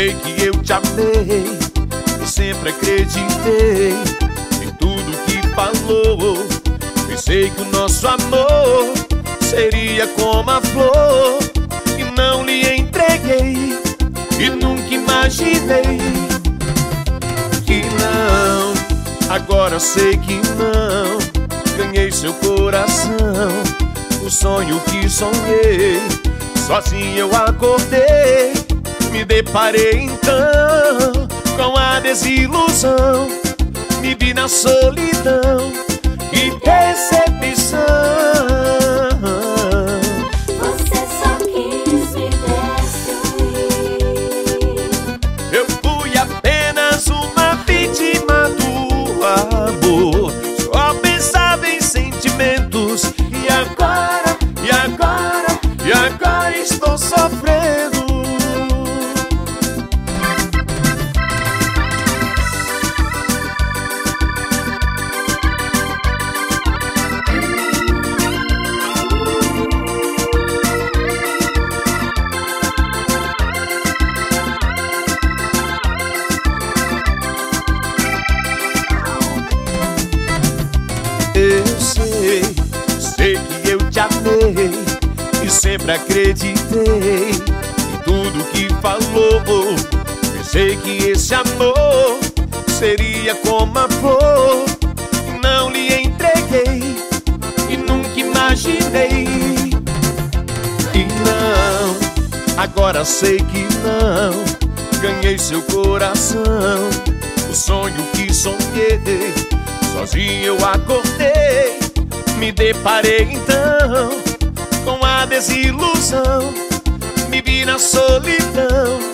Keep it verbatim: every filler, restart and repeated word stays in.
sei que eu te amei e sempre acreditei em tudo que falou. Pensei que o nosso amor seria como a flor e não lhe entreguei, e nunca imaginei que não. Agora sei que não. Ganhei seu coração, o sonho que sonhei, sozinho eu acordei. Me deparei então com a desilusão, me vi na solidão. Que decepção! Você só quis me destruir. Eu fui apenas uma vítima do amor, só pensava em sentimentos. E agora, e agora, e agora estou sofrendo. Eu sei, sei que eu te amei e sempre acreditei em tudo que falou. Pensei que esse amor seria como a flor, não lhe entreguei e nunca imaginei. E não, agora sei que não. Ganhei seu coração, o sonho que sonhei, sozinho eu acordei. Me deparei então com a desilusão, me vi na solidão.